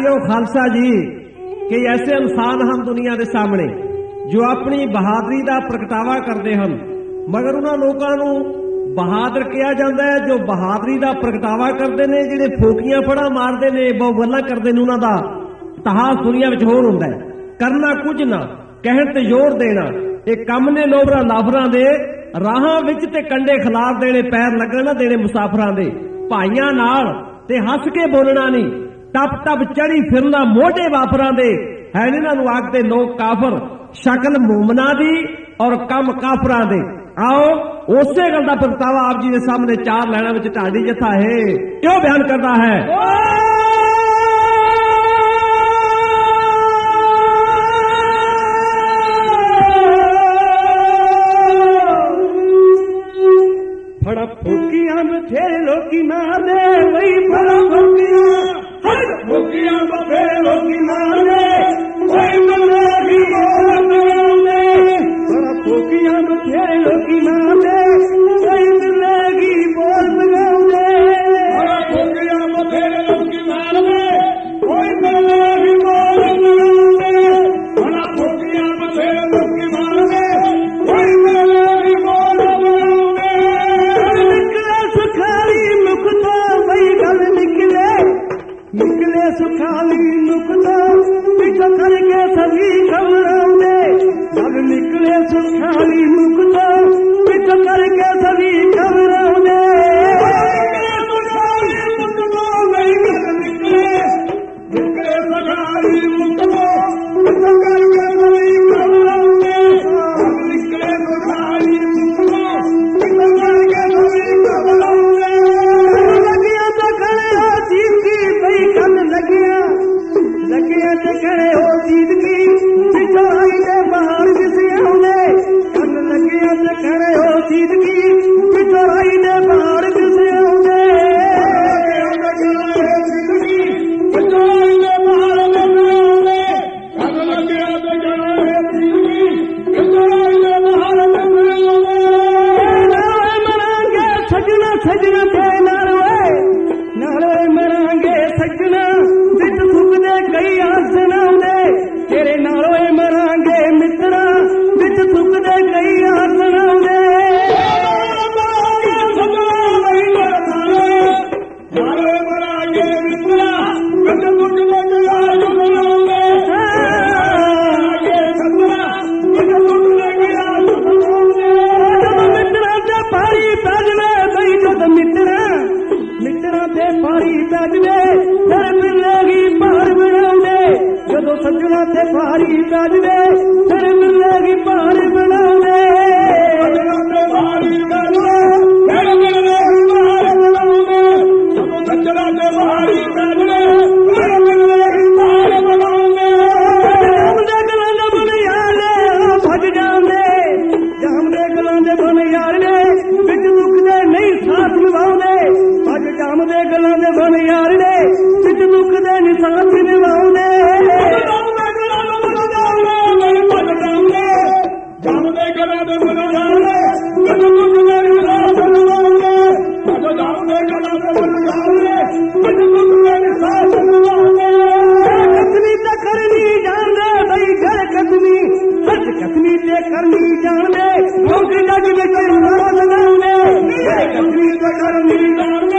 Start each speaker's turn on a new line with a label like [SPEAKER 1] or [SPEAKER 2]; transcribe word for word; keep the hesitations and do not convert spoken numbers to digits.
[SPEAKER 1] प्यारियों खालसा जी कि ऐसे इंसान हम दुनिया के सामने जो अपनी बहादुरी का प्रगटावा करते हैं, मगर उन्होंने लोगों को बहादुर कहा जाता है जो बहादुरी का प्रगटावा करते हैं, जिहड़े फोकियां फड़ा मारते हैं, बहुत गल्लां करते हैं, उन्हों का इतिहास दुनिया में होर हुंदा है। करना कुछ ना, कहण ते जोर देना, एक कम ने लोबरा लाफरां दे राहां विच ते कंडे खिलाफ देने, पैर लगण ना देने मुसाफरां दे, भाइयां नाल ते हस के बोलना नहीं, टप टप चढ़ी फिरना मोढे वापरां दे, है इन्हां नूं आखदे लोग काफर, शक्ल मोमना दी और कम काफरां दे। आओ उसे गल दा प्रगटावा आप जी दे सामने चार लाइनां विच ढाडी जथा है क्यों बयान करदा है।
[SPEAKER 2] फड़ा फूकियां बथेरे लोकी मारदे, वही फड़ा फूकियां हर फूकियां बथेरे लोकी मारदे, वही बंदे बोलदे। फड़ा फूकियां बथेरे लोकी मारदे, वही बंदे बोल बगाउंदे। फड़ा फूकियां बथेरे लोकी मारदे, वही बंदे बोल बगाउंदे। फड़ा फूकियां बथेरे लोकी मारदे, वही बंदे बोल बगाउंदे। निकले सुखाली नुकता पिछो करके सभी घबराउंदे, जब निकले सुखाली नुकता पिछो करके सभी घबराउंदे। निकले सुखाली नुकता पिछो करके सभी घबराउंदे, जब निकले सुखाली नुकता पिछो करके सभी घबराउंदे। लगिया तो खड़े हो जीत की बई कल लगिया, लगिया तो खड़े हो जीत की पिछो आई दे बाहर किसी आउंदे। कल लगिया तो खड़े हो जीत की पिछो आई दे बाहर किसी आउंदे। पिछो आई दे बाहर किसी आउंदे। कल लगिया तो खड़े हो जीत की पिछो आई दे बाहर किसी आउंदे। मरांगे सजना सजना के नारोए, नारोए मरांगे सजना बिच सुखदे कई आसन आउंदे। तेरे नारोए मरांगे मित्रा बिच सुखदे कई आसन आउंदे। नारोए मरांगे मित्रा बिच सुखदे कई आसन आउंदे। मित्रा ते भारी पैजवे बई जद मित्रा मित्रा ते भारी पैजवे फिर मिलेगी पार बनाउंदे। जदों सजना ते भारी पैजवे फिर मिलेगी पार बनाउंदे। सजना ते भारी पैजवे फिर मिलेगी पार बनाउंदे। जदों सजना ते भारी पैजवे फिर मिलेगी पार बनाउंदे। जाम दे गलां दे बन यार ने भज जांदे, जाम दे गलां दे बन यार ने विच मुकदे नहीं साथ निभाउंदे। अज जाम दे गलां दे बन यार ने विच मुकदे नहीं साथ निभाउंदे। जाम दे गलां दे बन यार ने विच मुकदे नहीं साथ निभाउंदे। अज जाम दे गलां दे बन यार ने विच मुकदे नहीं साथ निभाउंदे। कतनी ते करनी जांदे बई घर कतनी, सच कतनी ते करनी जांदे, लोग जग विच नाम लगाउंदे। कतनी ते करनी जांदे